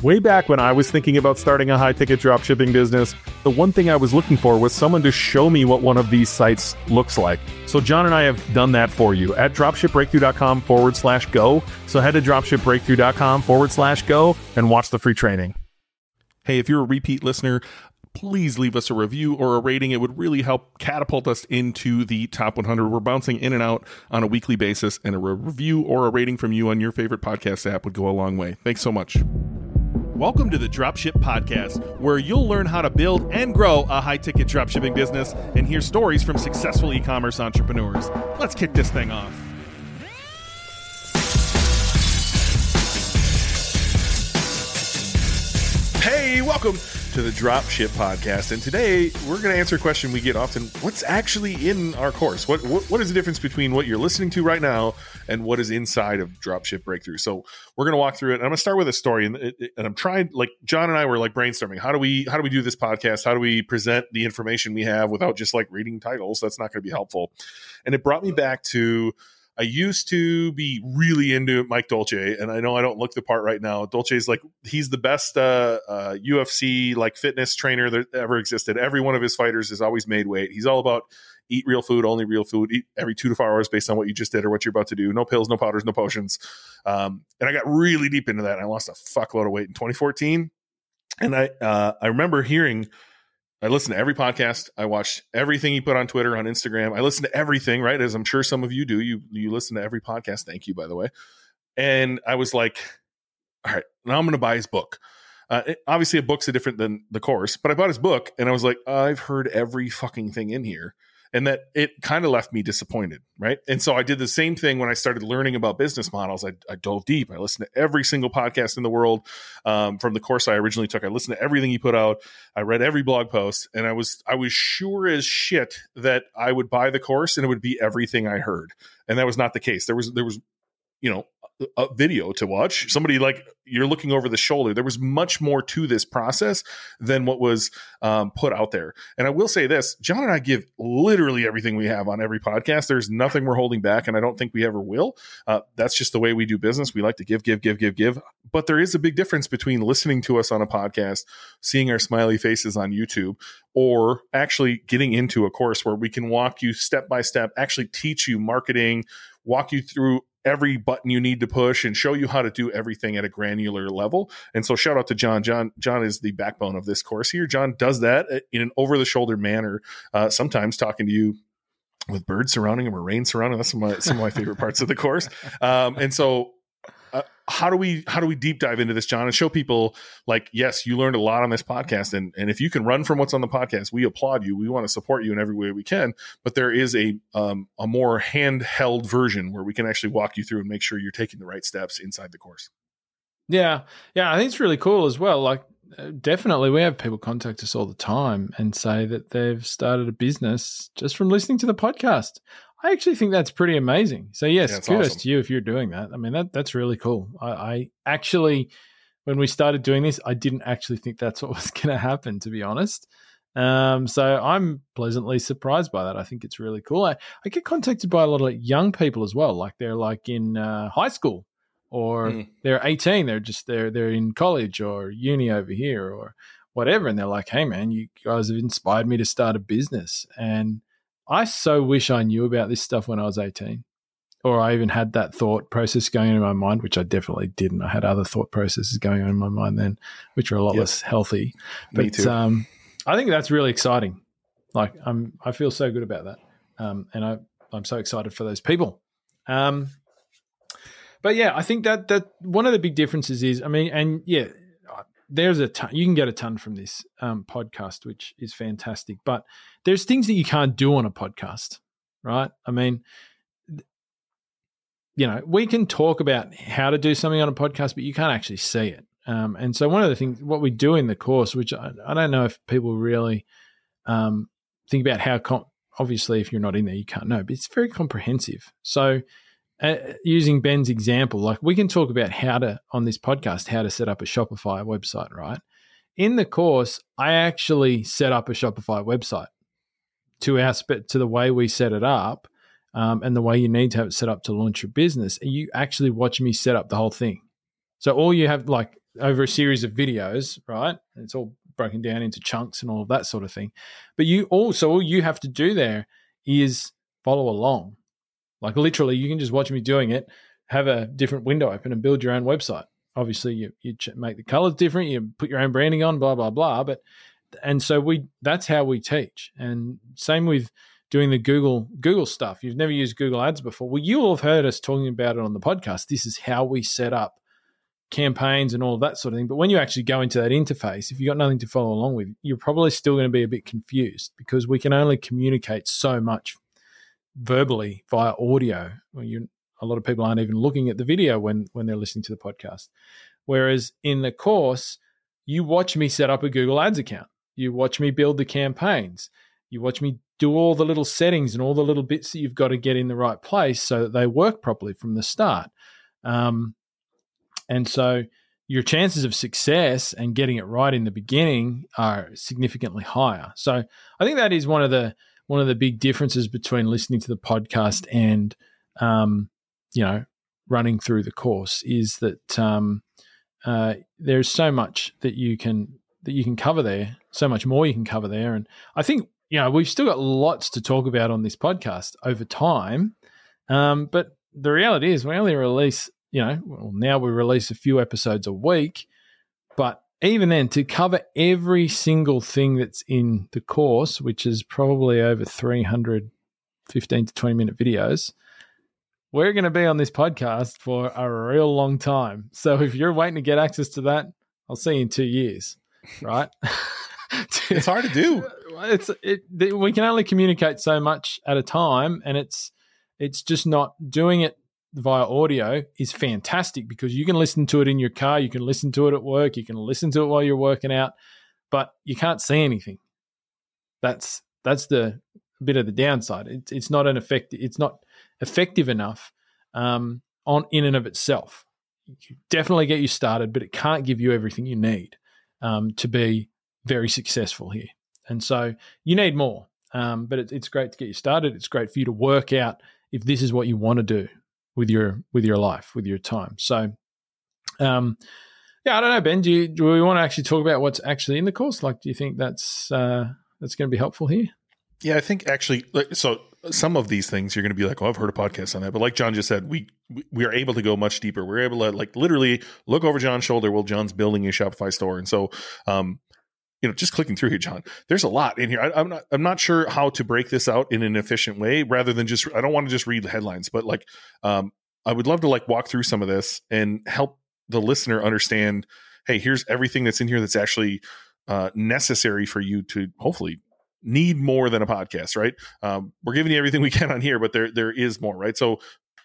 Way back when I was thinking about starting a high-ticket dropshipping business, the one thing I was looking for was someone to show me what one of these sites looks like. So John and I have done that for you at dropshipbreakthrough.com/go. So head to dropshipbreakthrough.com/go and watch the free training. Hey, if you're a repeat listener, please leave us a review or a rating. It would really help catapult us into the top 100. We're bouncing in and out on a weekly basis, and a review or a rating from you on your favorite podcast app would go a long way. Thanks so much. Welcome to the Dropship Podcast, where you'll learn how to build and grow a high-ticket dropshipping business and hear stories from successful e-commerce entrepreneurs. Let's kick this thing off. Hey, welcome to the Dropship Podcast, and today we're going to answer a question we get often: what's actually in our course? What is the difference between what you're listening to right now and what is inside of Dropship Breakthrough? So we're going to walk through it, and I'm going to start with a story, and I'm trying, like John and I were like brainstorming, how do we do this podcast? How do we present the information we have without just like reading titles? That's not going to be helpful. And it brought me back to, I used to be really into Mike Dolce, and I know I don't look the part right now. Dolce's like, he's the best UFC like fitness trainer that ever existed. Every one of his fighters has always made weight. He's all about eat real food, only real food, eat every 2 to 4 hours based on what you just did or what you're about to do. No pills, no powders, no potions. And I got really deep into that. And I lost a fuckload of weight in 2014. And I remember hearing, I listened to every podcast. I watched everything he put on Twitter, on Instagram. I listened to everything, right? As I'm sure some of you do. You listen to every podcast. Thank you, by the way. And I was like, all right, now I'm going to buy his book. Obviously, a book's different than the course, but I bought his book and I was like, I've heard every fucking thing in here. And that it kind of left me disappointed, right? And so I did the same thing when I started learning about business models. I dove deep. I listened to every single podcast in the world from the course I originally took. I listened to everything he put out. I read every blog post, and I was sure as shit that I would buy the course and it would be everything I heard. And that was not the case. There was a video to watch. Somebody like, you're looking over the shoulder. There was much more to this process than what was put out there. And I will say this, John and I give literally everything we have on every podcast. There's nothing we're holding back, and I don't think we ever will. That's just the way we do business. We like to give. But there is a big difference between listening to us on a podcast, seeing our smiley faces on YouTube, or actually getting into a course where we can walk you step by step, actually teach you marketing, walk you through every button you need to push, and show you how to do everything at a granular level. And so shout out to John. John is the backbone of this course here. John does that in an over-the-shoulder manner, sometimes talking to you with birds surrounding him or rain surrounding him. That's some of my favorite parts of the course. And so how do we deep dive into this, John, and show people like, yes, you learned a lot on this podcast. And if you can run from what's on the podcast, we applaud you. We want to support you in every way we can. But there is a more handheld version where we can actually walk you through and make sure you're taking the right steps inside the course. Yeah. I think it's really cool as well. Like, definitely, we have people contact us all the time and say that they've started a business just from listening to the podcast. I actually think that's pretty amazing. So yes, kudos awesome to you if you're doing that. I mean, that's really cool. I actually, when we started doing this, I didn't actually think that's what was going to happen, to be honest. So I'm pleasantly surprised by that. I think it's really cool. I get contacted by a lot of young people as well. Like they're like in high school, or they're 18. They're in college or uni over here or whatever. And they're like, hey man, you guys have inspired me to start a business. And I so wish I knew about this stuff when I was 18, or I even had that thought process going on in my mind, which I definitely didn't. I had other thought processes going on in my mind then, which are a lot less healthy. But me too. I think that's really exciting. Like I feel so good about that. And I'm so excited for those people. But yeah, I think that one of the big differences is, I mean, and yeah, there's a ton, you can get a ton from this podcast, which is fantastic, but there's things that you can't do on a podcast, right? I mean, we can talk about how to do something on a podcast, but you can't actually see it. And so one of the things, what we do in the course, which I don't know if people really think about how, obviously if you're not in there, you can't know, but it's very comprehensive. So using Ben's example, like we can talk about on this podcast, how to set up a Shopify website, right? In the course, I actually set up a Shopify website to the way we set it up, and the way you need to have it set up to launch your business. And you actually watch me set up the whole thing. So all you have, like, over a series of videos, right? And it's all broken down into chunks and all of that sort of thing. But all you have to do there is follow along. Like literally, you can just watch me doing it, have a different window open and build your own website. Obviously, you make the colors different, you put your own branding on, blah, blah, blah. And so that's how we teach. And same with doing the Google stuff. You've never used Google Ads before. Well, you'll have heard us talking about it on the podcast. This is how we set up campaigns and all of that sort of thing. But when you actually go into that interface, if you've got nothing to follow along with, you're probably still going to be a bit confused because we can only communicate so much verbally via audio. A lot of people aren't even looking at the video when they're listening to the podcast. Whereas in the course, you watch me set up a Google Ads account. You watch me build the campaigns. You watch me do all the little settings and all the little bits that you've got to get in the right place so that they work properly from the start. And so your chances of success and getting it right in the beginning are significantly higher. So I think that is one of the big differences between listening to the podcast and running through the course is that there's so much that you can cover there, so much more you can cover there. And I think, we've still got lots to talk about on this podcast over time. But the reality is we only release, now we release a few episodes a week, but even then to cover every single thing that's in the course, which is probably over 300 15 to 20 minute videos, we're going to be on this podcast for a real long time. So if you're waiting to get access to that, I'll see you in 2 years, right? It's hard to do. We can only communicate so much at a time, and it's just not doing it via audio is fantastic because you can listen to it in your car, you can listen to it at work, you can listen to it while you're working out, but you can't see anything. That's the bit of the downside. It's not effective enough in and of itself. It can definitely get you started, but it can't give you everything you need to be very successful here. And so you need more. But it's great to get you started. It's great for you to work out if this is what you want to do with your life, with your time. So, I don't know, Ben. Do we want to actually talk about what's actually in the course? Like, do you think that's going to be helpful here? Yeah, I think actually, so some of these things you're going to be like, oh, I've heard a podcast on that. But like John just said, we are able to go much deeper. We're able to like literally look over John's shoulder while John's building a Shopify store. And so, just clicking through here, John, there's a lot in here. I'm not sure how to break this out in an efficient way rather than just, I don't want to just read the headlines, but like, I would love to like walk through some of this and help the listener understand, hey, here's everything that's in here that's actually necessary for you to hopefully need more than a podcast, right? We're giving you everything we can on here, but there is more, right? So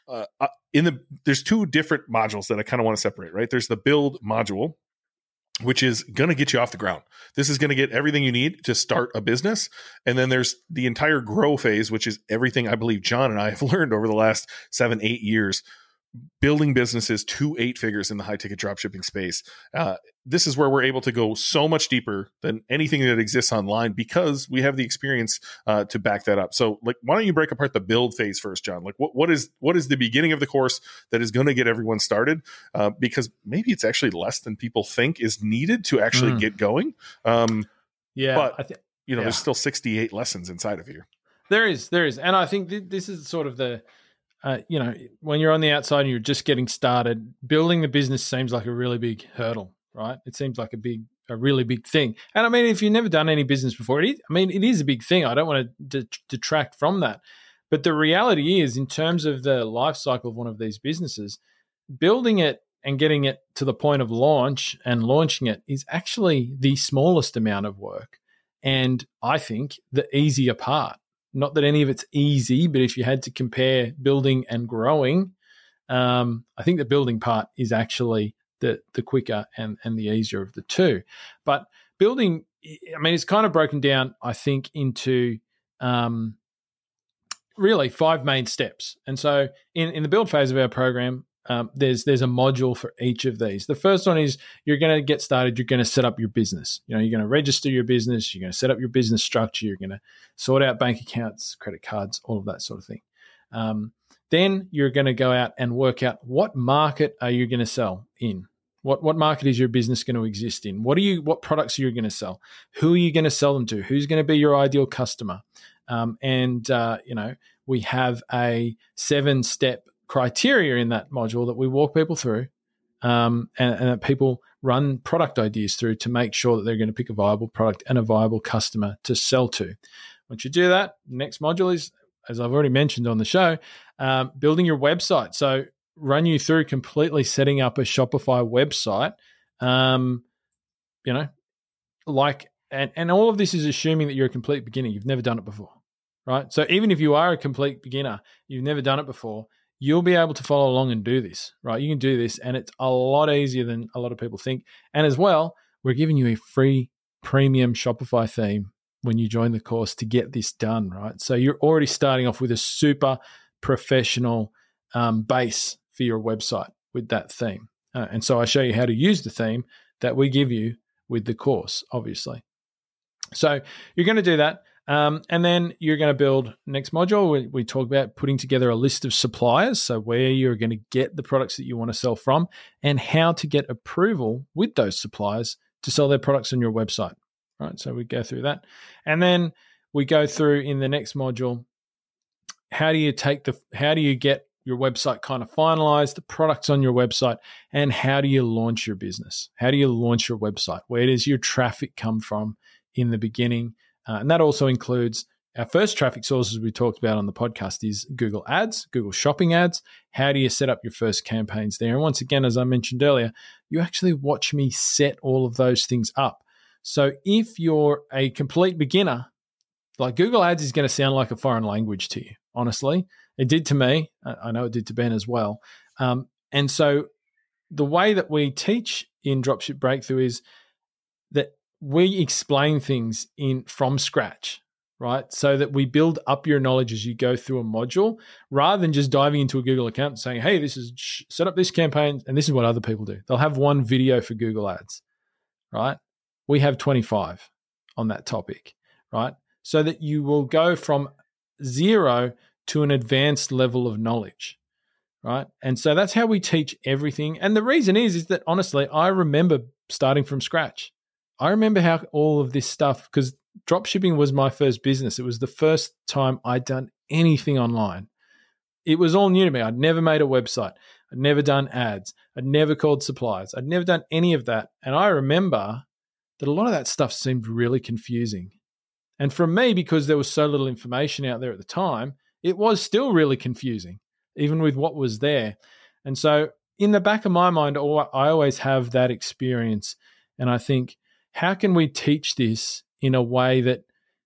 there's two different modules that I kind of want to separate, right? There's the build module, which is going to get you off the ground. This is going to get everything you need to start a business. And then there's the entire grow phase, which is everything I believe John and I have learned over the last 7-8 years, building businesses to 8 figures in the high ticket dropshipping space. This is where we're able to go so much deeper than anything that exists online because we have the experience to back that up. So like, why don't you break apart the build phase first, John? Like what is the beginning of the course that is going to get everyone started? Because maybe it's actually less than people think is needed to actually get going. But there's still 68 lessons inside of here. There is. And I think this is sort of the, when you're on the outside and you're just getting started, building the business seems like a really big hurdle, right? It seems like a really big thing. And I mean, if you've never done any business before, it is a big thing. I don't want to detract from that. But the reality is, in terms of the life cycle of one of these businesses, building it and getting it to the point of launch and launching it is actually the smallest amount of work. And I think the easier part. Not that any of it's easy, but if you had to compare building and growing, I think the building part is actually the quicker and the easier of the two. But building, it's kind of broken down, I think, into really 5 main steps. And so in the build phase of our program, there's a module for each of these. The first one is you're going to get started. You're going to set up your business. You're going to register your business. You're going to set up your business structure. You're going to sort out bank accounts, credit cards, all of that sort of thing. Then you're going to go out and work out what market are you going to sell in. What market is your business going to exist in? What products are you going to sell? Who are you going to sell them to? Who's going to be your ideal customer? We have a 7-step criteria in that module that we walk people through, and that people run product ideas through to make sure that they're going to pick a viable product and a viable customer to sell to. Once you do that, the next module is, as I've already mentioned on the show, building your website. So run you through completely setting up a Shopify website. And all of this is assuming that you're a complete beginner. You've never done it before, right? So even if you are a complete beginner, you've never done it before, you'll be able to follow along and do this, right? You can do this, and it's a lot easier than a lot of people think. And as well, we're giving you a free premium Shopify theme when you join the course to get this done, right? So you're already starting off with a super professional base for your website with that theme. And so I show you how to use the theme that we give you with the course, obviously. So you're going to do that. And then you're going to build next module. We talk about putting together a list of suppliers, so where you're going to get the products that you want to sell from and how to get approval with those suppliers to sell their products on your website, right? So we go through that. And then we go through in the next module, how do you get your website kind of finalized, the products on your website, and how do you launch your business? How do you launch your website? Where does your traffic come from in the beginning? And that also includes our first traffic sources we talked about on the podcast is Google Ads, Google Shopping Ads. How do you set up your first campaigns there? And once again, as I mentioned earlier, you actually watch me set all of those things up. So if you're a complete beginner, like Google Ads is going to sound like a foreign language to you, honestly. It did to me. I know it did to Ben as well. And so the way that we teach in Dropship Breakthrough is that we explain things from scratch, right? So that we build up your knowledge as you go through a module rather than just diving into a Google account and saying, hey, set up this campaign and this is what other people do. They'll have one video for Google Ads, right? We have 25 on that topic, right? So that you will go from zero to an advanced level of knowledge, right? And so that's how we teach everything. And the reason is that honestly, I remember starting from scratch. I remember how all of this stuff, because dropshipping was my first business. It was the first time I'd done anything online. It was all new to me. I'd never made a website. I'd never done ads. I'd never called suppliers. I'd never done any of that. And I remember that a lot of that stuff seemed really confusing. And for me, because there was so little information out there at the time, it was still really confusing, even with what was there. And so in the back of my mind, I always have that experience. And I think, how can we teach this in a way that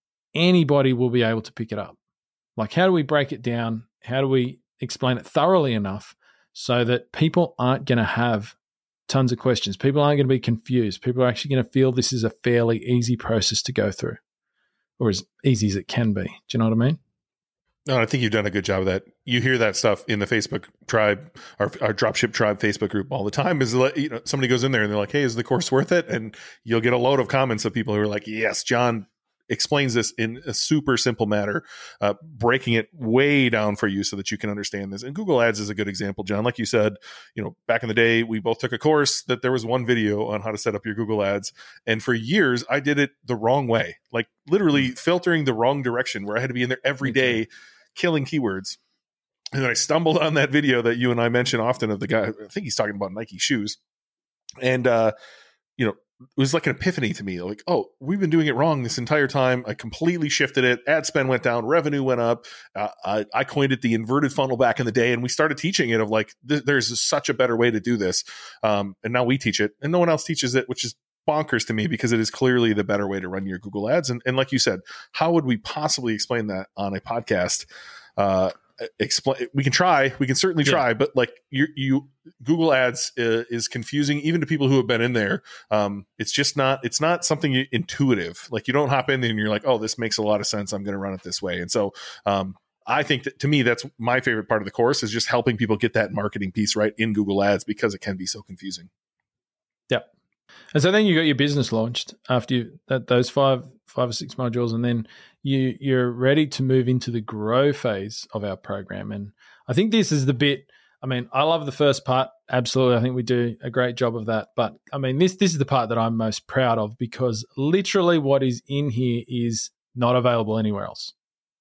anybody will be able to pick it up? Like, how do we break it down? How do we explain it thoroughly enough so that people aren't going to have tons of questions? People aren't going to be confused. People are actually going to feel this is a fairly easy process to go through, or as easy as it can be. Do you know what I mean? No, I think you've done a good job of that. You hear that stuff in the Facebook tribe, our Dropship Tribe Facebook group all the time. Is somebody goes in there and they're like, "Hey, is the course worth it?" And you'll get a load of comments of people who are like, "Yes, John explains this in a super simple manner, breaking it way down for you so that you can understand this." And Google Ads is a good example, John. Like you said, back in the day, we both took a course that there was one video on how to set up your Google Ads. And for years, I did it the wrong way, like literally filtering the wrong direction, where I had to be in there every day killing keywords. And then I stumbled on that video that you and I mention often of the guy, I think he's talking about Nike shoes. And, it was like an epiphany to me. Like, oh, we've been doing it wrong this entire time. I completely shifted it. Ad spend went down. Revenue went up. I coined it the inverted funnel back in the day. And we started teaching it of like, there's such a better way to do this. And now we teach it and no one else teaches it, which is bonkers to me because it is clearly the better way to run your Google Ads. And like you said, how would we possibly explain that on a podcast? We can certainly try, but like you Google Ads is confusing even to people who have been in there. It's not something intuitive. Like you don't hop in there and you're like, oh, this makes a lot of sense. I'm going to run it this way. And so, I think that to me, that's my favorite part of the course is just helping people get that marketing piece right in Google Ads because it can be so confusing. Yep. And so then you got your business launched after those five or six modules, and then you're ready to move into the grow phase of our program. And I think this is the bit, I mean, I love the first part, absolutely. I think we do a great job of that. But I mean, this is the part that I'm most proud of, because literally what is in here is not available anywhere else.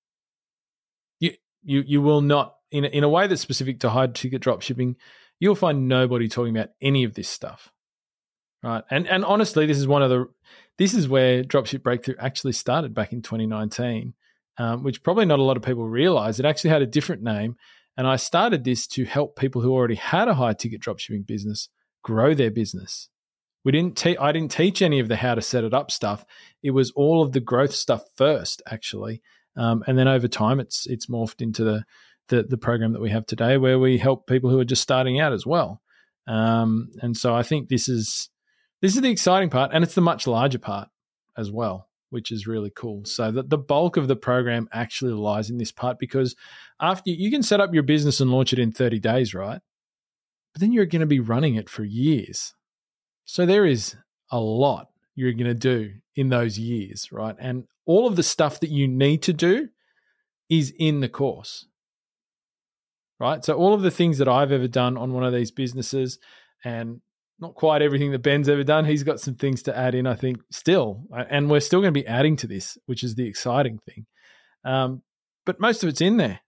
You will not, in a way that's specific to high ticket dropshipping, you'll find nobody talking about any of this stuff, right? And honestly, this is where Dropship Breakthrough actually started back in 2019, which probably not a lot of people realize. It actually had a different name, and I started this to help people who already had a high ticket dropshipping business grow their business. I didn't teach any of the how to set it up stuff. It was all of the growth stuff first, actually. And then over time, it's morphed into the program that we have today, where we help people who are just starting out as well. And so I think this is the exciting part, and it's the much larger part as well, which is really cool. So the bulk of the program actually lies in this part, because after you can set up your business and launch it in 30 days, right? But then you're going to be running it for years. So there is a lot you're going to do in those years, right? And all of the stuff that you need to do is in the course, right? So all of the things that I've ever done on one of these businesses, and not quite everything that Ben's ever done, he's got some things to add in, I think, still. And we're still going to be adding to this, which is the exciting thing. But most of it's in there,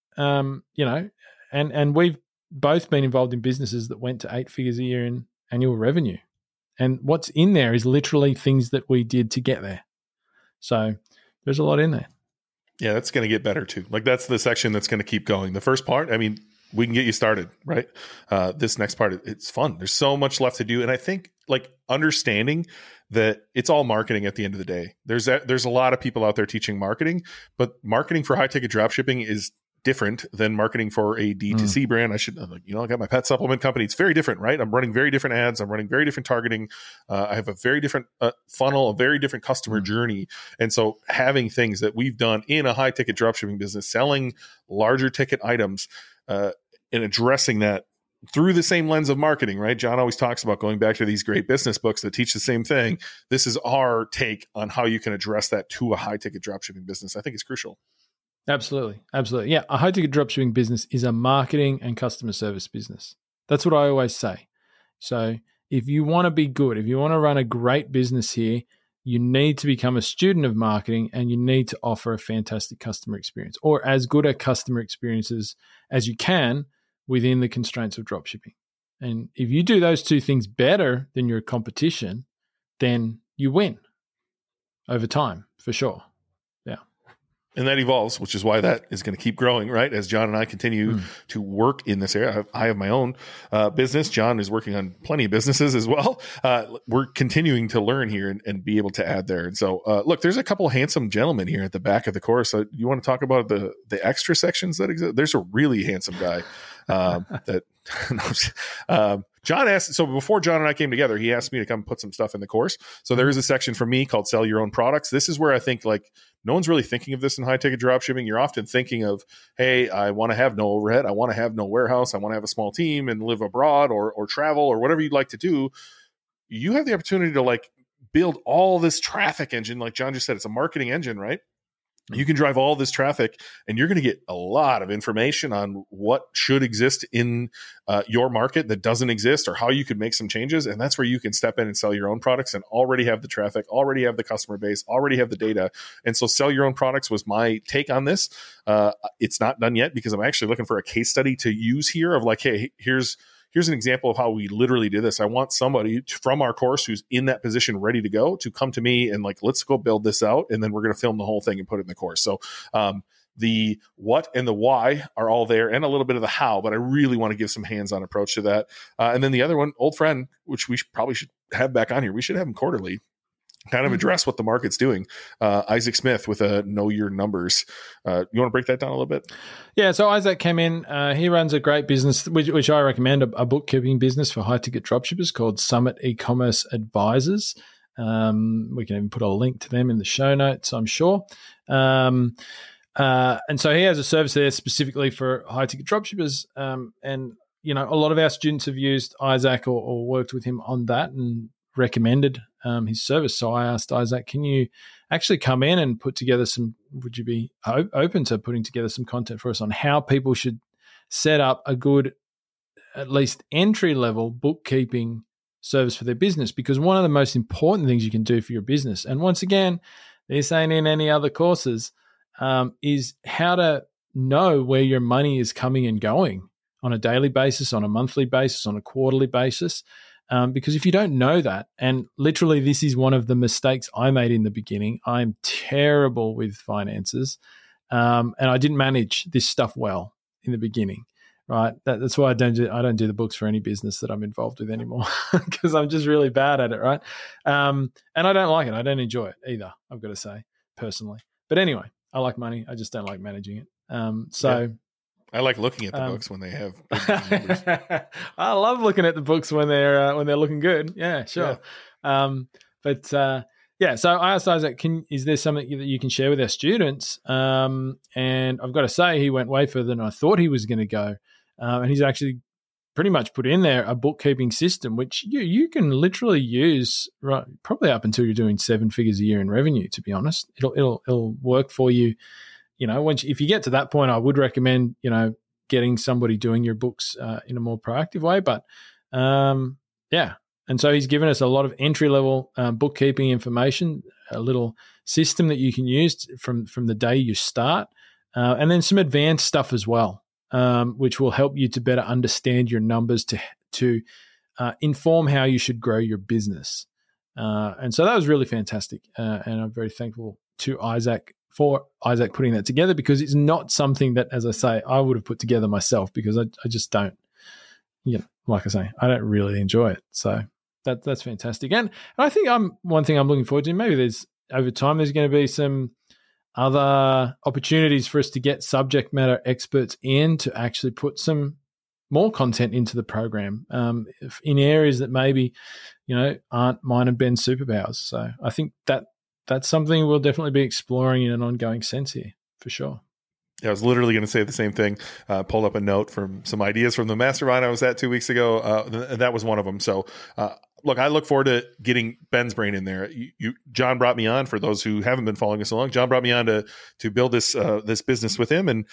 and we've both been involved in businesses that went to 8 figures a year in annual revenue. And what's in there is literally things that we did to get there. So there's a lot in there. Yeah, that's going to get better too. Like, that's the section that's going to keep going. The first part, I mean, we can get you started, right? This next part, it's fun. There's so much left to do. And I think, like, understanding that it's all marketing at the end of the day. There's a lot of people out there teaching marketing, but marketing for high ticket dropshipping is different than marketing for a D2C brand. I got my pet supplement company. It's very different, right? I'm running very different ads. I'm running very different targeting. I have a very different funnel, a very different customer journey. And so having things that we've done in a high ticket dropshipping business, selling larger ticket items, and addressing that through the same lens of marketing, right? John always talks about going back to these great business books that teach the same thing. This is our take on how you can address that to a high ticket dropshipping business. I think it's crucial. Absolutely. Absolutely. Yeah. A high ticket dropshipping business is a marketing and customer service business. That's what I always say. So if you want to be good, if you want to run a great business here, you need to become a student of marketing, and you need to offer a fantastic customer experience, or as good a customer experiences as you can within the constraints of dropshipping. And if you do those two things better than your competition, then you win over time, for sure. And that evolves, which is why that is going to keep growing, right? As John and I continue to work in this area. I have my own business. John is working on plenty of businesses as well. We're continuing to learn here and be able to add there. And so, look, there's a couple of handsome gentlemen here at the back of the course. You want to talk about the extra sections that exist? There's a really handsome guy John asked, so before John and I came together, he asked me to come put some stuff in the course. So there is a section for me called Sell Your Own Products. This is where I think, like, no one's really thinking of this in high ticket dropshipping. You're often thinking of, hey, I want to have no overhead. I want to have no warehouse. I want to have a small team and live abroad or travel or whatever you'd like to do. You have the opportunity to, like, build all this traffic engine. Like John just said, it's a marketing engine, right? You can drive all this traffic, and you're going to get a lot of information on what should exist in your market that doesn't exist, or how you could make some changes. And that's where you can step in and sell your own products and already have the traffic, already have the customer base, already have the data. And so Sell Your Own Products was my take on this. It's not done yet, because I'm actually looking for a case study to use here of, like, hey, here's an example of how we literally did this. I want somebody from our course who's in that position ready to go to come to me and, like, let's go build this out. And then we're going to film the whole thing and put it in the course. So the what and the why are all there, and a little bit of the how, but I really want to give some hands-on approach to that. And then the other one, old friend, which we probably should have back on here. We should have him quarterly, kind of address what the market's doing. Isaac Smith with a Know Your Numbers. You want to break that down a little bit? Yeah, so Isaac came in. He runs a great business, which I recommend, a bookkeeping business for high-ticket dropshippers called Summit E-Commerce Advisors. We can even put a link to them in the show notes, I'm sure. And so he has a service there specifically for high-ticket dropshippers. And, you know, a lot of our students have used Isaac or worked with him on that and recommended his service. So I asked Isaac, can you actually come in and put together would you be open to putting together some content for us on how people should set up a good at least entry-level bookkeeping service for their business, because one of the most important things you can do for your business, and once again, this ain't in any other courses, is how to know where your money is coming and going on a daily basis, on a monthly basis, on a quarterly basis. Because if you don't know that, and literally this is one of the mistakes I made in the beginning, I'm terrible with finances, and I didn't manage this stuff well in the beginning, right? That's why I don't do the books for any business that I'm involved with anymore, because I'm just really bad at it, right? And I don't like it. I don't enjoy it either, I've got to say, personally. But anyway, I like money. I just don't like managing it. Yeah. I like looking at the books when they have big numbers. I love looking at the books when they're looking good. Yeah, sure. Yeah. So I asked Isaac, is there something that you can share with our students? And I've got to say, he went way further than I thought he was going to go. And he's actually pretty much put in there a bookkeeping system, which you can literally use right, probably up until you're doing 7 figures a year in revenue. To be honest, it'll work for you. You know, if you get to that point, I would recommend, getting somebody doing your books in a more proactive way. But yeah. And so he's given us a lot of entry-level bookkeeping information, a little system that you can use from the day you start, and then some advanced stuff as well, which will help you to better understand your numbers to inform how you should grow your business. And so that was really fantastic. And I'm very thankful to Isaac for putting that together, because it's not something that, as I say, I would have put together myself, because I just don't, like I say, I don't really enjoy it. So that's fantastic. And I think one thing I'm looking forward to, maybe over time there's going to be some other opportunities for us to get subject matter experts in to actually put some more content into the program in areas that maybe, aren't mine and Ben's superpowers. So I think that's something we'll definitely be exploring in an ongoing sense here, for sure. Yeah, I was literally going to say the same thing. Pulled up a note from some ideas from the mastermind I was at 2 weeks ago. That was one of them. So, look, I look forward to getting Ben's brain in there. John brought me on, for those who haven't been following us along. John brought me on to build this business with him, and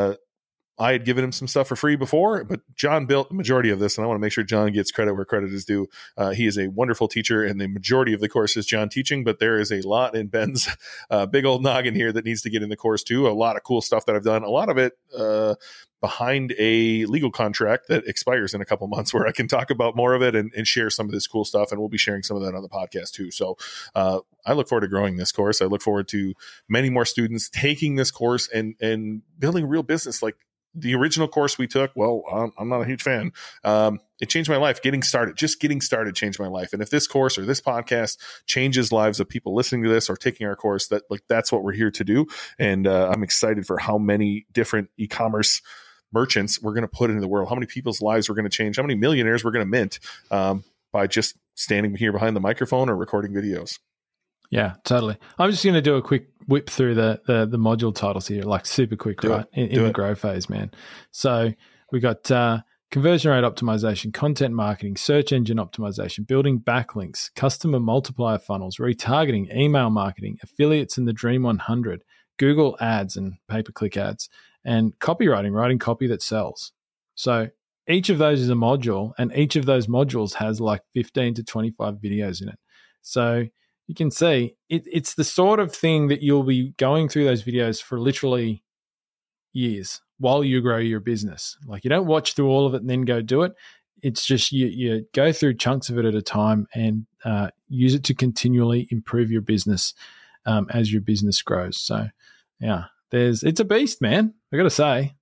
I had given him some stuff for free before, but John built the majority of this, and I want to make sure John gets credit where credit is due. He is a wonderful teacher, and the majority of the course is John teaching, but there is a lot in Ben's big old noggin here that needs to get in the course too. A lot of cool stuff that I've done, a lot of it behind a legal contract that expires in a couple months, where I can talk about more of it and share some of this cool stuff, and we'll be sharing some of that on the podcast too. So I look forward to growing this course. I look forward to many more students taking this course and building a real business. Like the original course we took, well, I'm not a huge fan. It changed my life. Just getting started changed my life. And if this course or this podcast changes lives of people listening to this or taking our course, that's what we're here to do. And I'm excited for how many different e-commerce merchants we're going to put into the world, how many people's lives we're going to change, how many millionaires we're going to mint by just standing here behind the microphone or recording videos. Yeah, totally. I'm just going to do a quick whip through the module titles here, like super quick, right? In the grow phase, man. So we got conversion rate optimization, content marketing, search engine optimization, building backlinks, customer multiplier funnels, retargeting, email marketing, affiliates in the Dream 100, Google ads and pay-per-click ads, and copywriting, writing copy that sells. So each of those is a module, and each of those modules has like 15 to 25 videos in it. So you can see it's the sort of thing that you'll be going through those videos for literally years while you grow your business. Like, you don't watch through all of it and then go do it. It's just you go through chunks of it at a time and use it to continually improve your business as your business grows. So yeah, it's a beast, man. I got to say,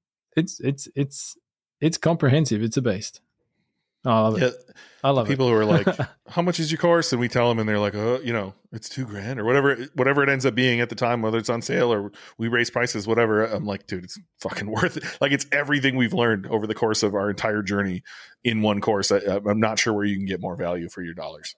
it's comprehensive. It's a beast. Oh, I love it. I love people it. Who are like, how much is your course? And we tell them, and they're like, it's $2,000 or whatever it ends up being at the time, whether it's on sale or we raise prices, whatever. I'm like, dude, it's fucking worth it. Like, it's everything we've learned over the course of our entire journey in one course. I'm not sure where you can get more value for your dollars.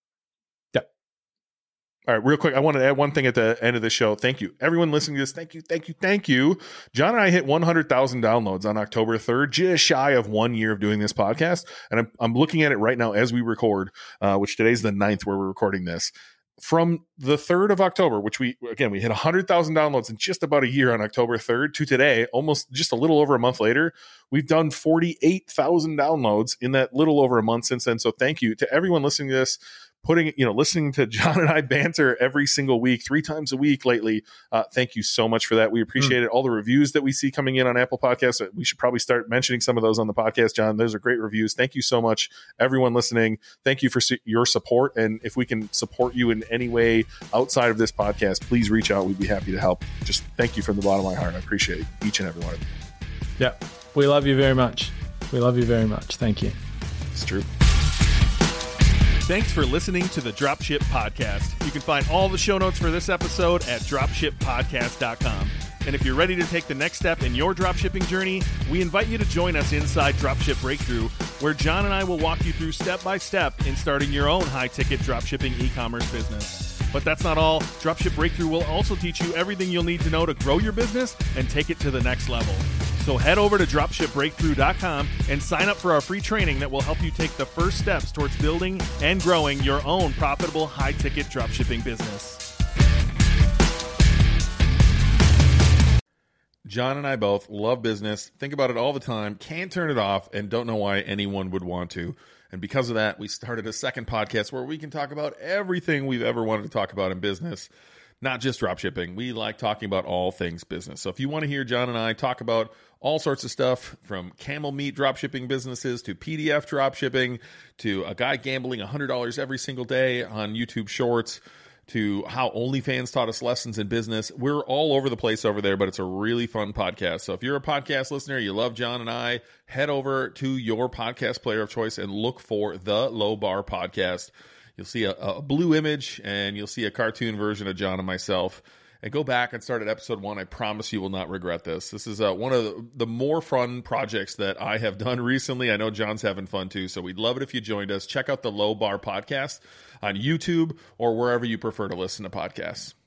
All right, real quick, I want to add one thing at the end of the show. Thank you. Everyone listening to this, thank you. John and I hit 100,000 downloads on October 3rd, just shy of 1 year of doing this podcast. And I'm looking at it right now as we record, which today's the 9th where we're recording this. from the 3rd of October, which we hit 100,000 downloads in just about a year on October 3rd to today, almost just a little over a month later, we've done 48,000 downloads in that little over a month since then. So thank you to everyone listening to this, listening to John and I banter every single week, 3 times a week lately. Thank you so much for that. We appreciate it. All the reviews that we see coming in on Apple Podcasts, we should probably start mentioning some of those on the podcast, John. Those are great reviews. Thank you so much, everyone listening. Thank you for your support. And if we can support you in any way outside of this podcast, please reach out. We'd be happy to help. Just thank you from the bottom of my heart. I appreciate each and every one of you. Yeah, we love you very much. We love you very much. Thank you. It's true. Thanks for listening to the Dropship Podcast. You can find all the show notes for this episode at dropshippodcast.com. And if you're ready to take the next step in your dropshipping journey, we invite you to join us inside Dropship Breakthrough, where John and I will walk you through step by step in starting your own high-ticket dropshipping e-commerce business. But that's not all. Dropship Breakthrough will also teach you everything you'll need to know to grow your business and take it to the next level. So head over to dropshipbreakthrough.com and sign up for our free training that will help you take the first steps towards building and growing your own profitable high-ticket dropshipping business. John and I both love business, think about it all the time, can't turn it off, and don't know why anyone would want to. And because of that, we started a second podcast where we can talk about everything we've ever wanted to talk about in business, not just dropshipping. We like talking about all things business. So if you want to hear John and I talk about all sorts of stuff, from camel meat dropshipping businesses to PDF dropshipping to a guy gambling $100 every single day on YouTube Shorts, to how OnlyFans taught us lessons in business. We're all over the place over there, but it's a really fun podcast. So if you're a podcast listener, you love John and I, head over to your podcast player of choice and look for the Low Bar Podcast. You'll see a blue image and you'll see a cartoon version of John and myself. And go back and start at episode 1. I promise you will not regret this. This is one of the more fun projects that I have done recently. I know John's having fun too, so we'd love it if you joined us. Check out the Low Bar Podcast on YouTube or wherever you prefer to listen to podcasts.